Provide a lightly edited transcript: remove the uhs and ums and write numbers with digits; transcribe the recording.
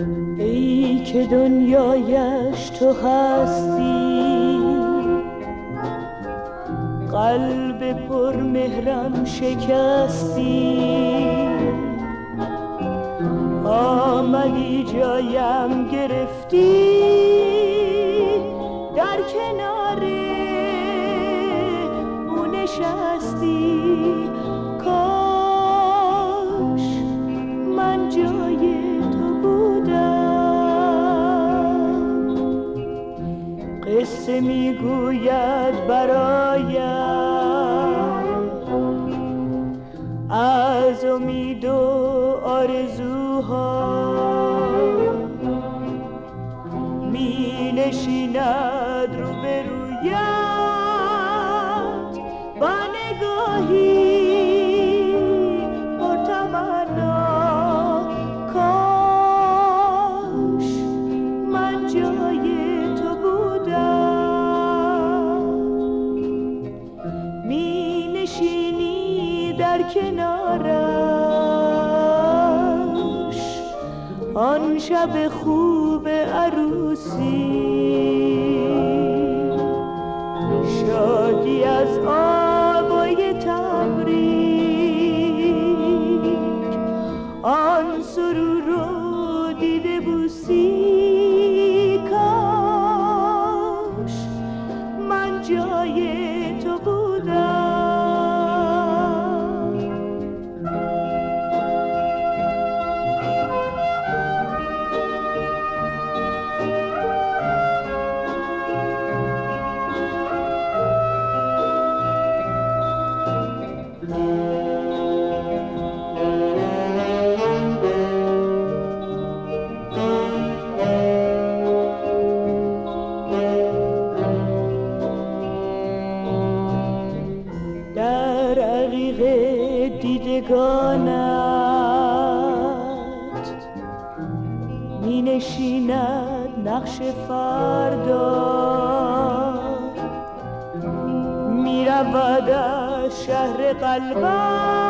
ای که دنیایش تو هستی، قلب پر مهرم شکستی، آمدی جایم گرفتی، در کنار او نشستی. کاش من جای تو بودم. قصه میگوید برایم از امید و آرزوها، می نشیند روبرویت با نگاهی پرتمنا. کاش من جای تو بودم. می نشینی در کنارش آن شب خوب عروسی، شادی از آوای تبریک، آن سرور رو دیده بوسی. کاش من جای تو بودم. در عقیق دیدگانت می نشیند نقش فردا، می رود از شهر قلبم